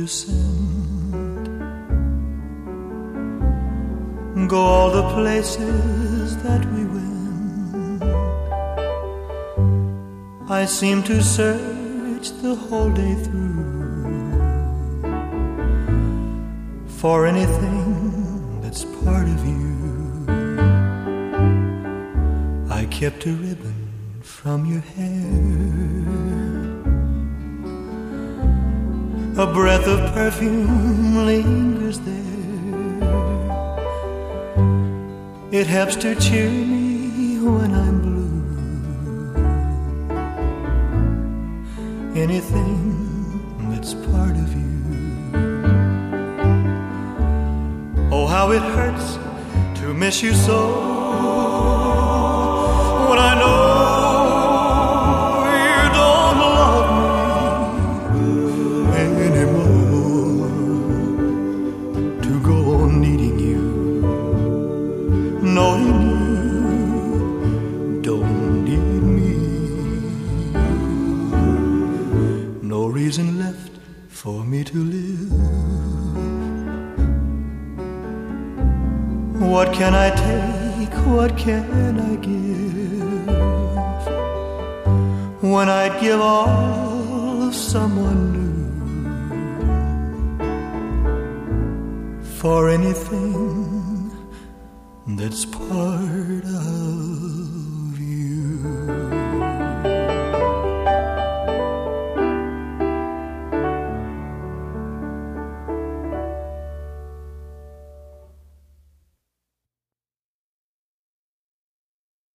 to send. Go all the places that we went. I seem to search the whole day through for anything that's part of you. I kept a ribbon from your hair, a breath of perfume lingers there. It helps to cheer me when I'm blue. Anything that's part of you. Oh, how it hurts to miss you so, when I know you don't love me anymore. To go on needing you, knowing you don't need me. No reason left for me to live. What can I take? What can I give? When I'd give all of someone new for anything that's part of